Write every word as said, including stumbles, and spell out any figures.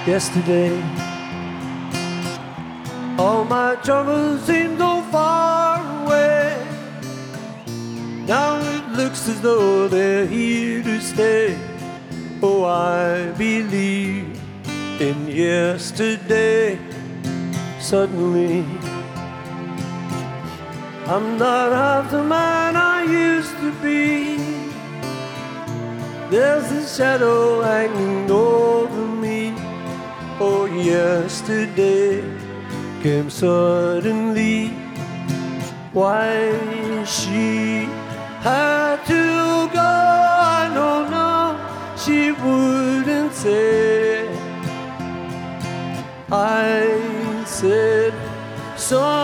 yesterday. All my troubles seem so far away. Now it looks as though they're here to stay. Oh, I believe in yesterday. Suddenly, I'm not half the man I used to be. There's a shadow hanging over me. Oh, yesterday came suddenly. Why she had to go, I don't know. She wouldn't say. I said so.